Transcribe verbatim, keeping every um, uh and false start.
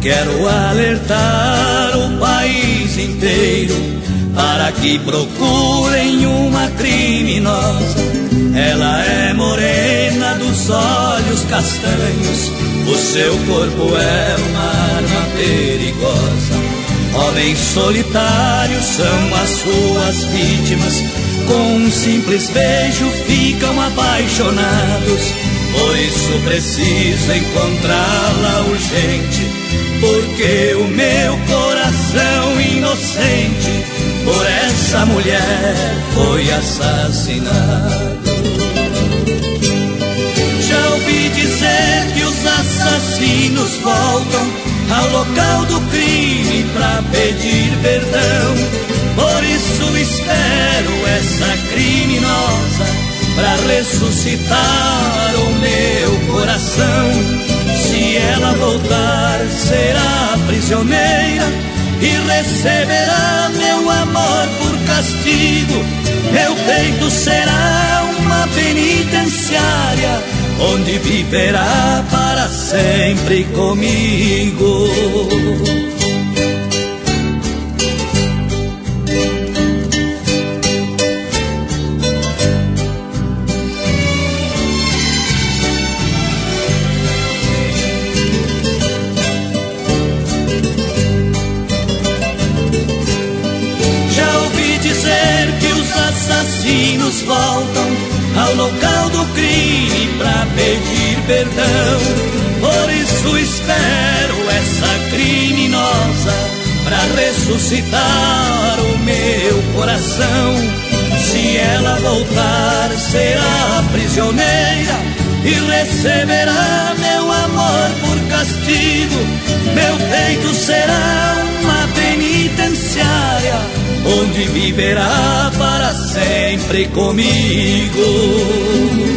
Quero alertar o país inteiro para que procurem uma criminosa. Ela é morena, dos olhos castanhos, o seu corpo é uma arma perigosa. Homens solitários são as suas vítimas, com um simples beijo ficam apaixonados. Por isso preciso encontrá-la urgente, porque o meu coração inocente por essa mulher foi assassinado. Já ouvi dizer que os assassinos voltam ao local do crime pra pedir perdão. Por isso espero essa criminosa pra ressuscitar o meu coração. Se ela voltar, será prisioneira e receberá meu amor por castigo. Meu peito será uma penitenciária, onde viverá para sempre comigo. Assassinos voltam ao local do crime pra pedir perdão. Por isso espero essa criminosa pra ressuscitar o meu coração. Se ela voltar, será prisioneira e receberá meu amor por castigo. Meu peito será uma penitenciária, onde viverá para sempre comigo.